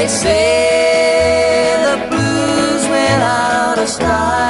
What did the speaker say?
They say the blues went out of style.